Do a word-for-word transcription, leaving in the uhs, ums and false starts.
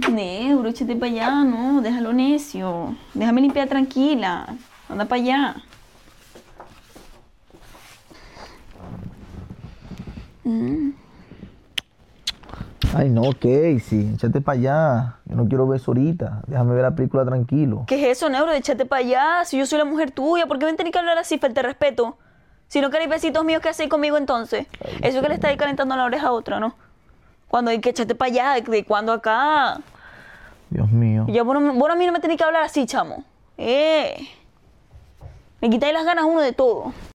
Neuro, échate para allá, no, déjalo necio. Déjame limpiar tranquila. Anda para allá. Mm. Ay, no, Casey, échate para allá. Yo no quiero ver eso ahorita. Déjame ver la película tranquilo. ¿Qué es eso, Neuro? Échate para allá. Si yo soy la mujer tuya, ¿por qué me tenés que hablar así? Falta de respeto. Si no queréis besitos míos, ¿qué hacéis conmigo entonces? Eso que le estáis calentando la oreja a otra, ¿no? Cuando hay que echarte para allá, ¿de cuándo acá? Dios mío. Ya, vos, no- vos a mí no me tenés que hablar así, chamo. Eh. Me quitáis las ganas uno de todo.